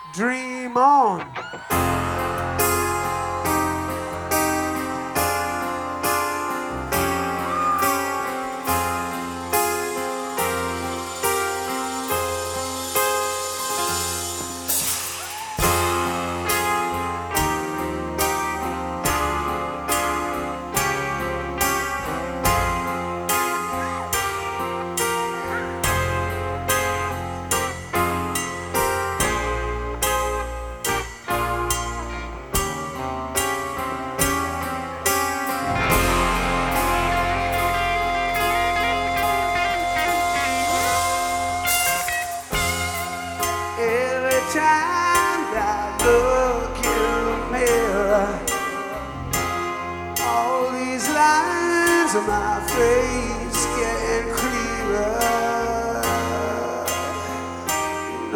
Dream on. Every time I look in the mirror, all these lines on my face